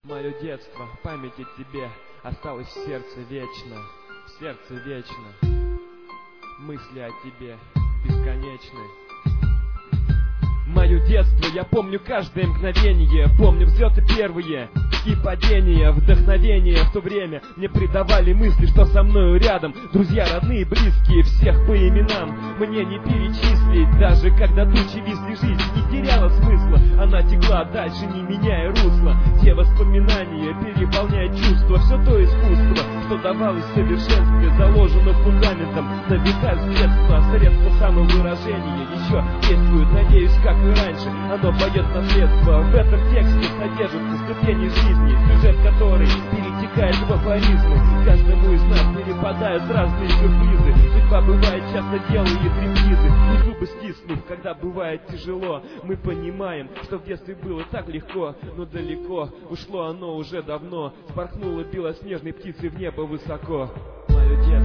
Мое детство, память о тебе осталась в сердце вечно, в сердце вечно. Мысли о тебе бесконечны. Мое детство, я помню каждое мгновение, помню взлеты первые и падения, вдохновение в то время мне придавали мысли, что со мною рядом друзья, родные, близкие, всех по именам мне не перечислить, даже когда тучи висли, жизнь не теряла смысла, она текла дальше, не меняя русла. Те воспоминания переполняют чувства, все то искусство, что давалось в совершенстве, заложено фундаментом на века с детства, средства самовыражения еще действуют, надеюсь, как и раньше, оно поет наследство. В этом тексте содержатся ступени жизни, сюжет который перетекает в афоризмы. Каждому из нас перепадают разные сюрпризы, судьба бывает часто делает репризы. И зубы стиснув, когда бывает тяжело, мы понимаем, что в детстве было так легко, но далеко ушло оно уже давно, вспорхнуло белоснежной птицей в небо высоко. Мое детство.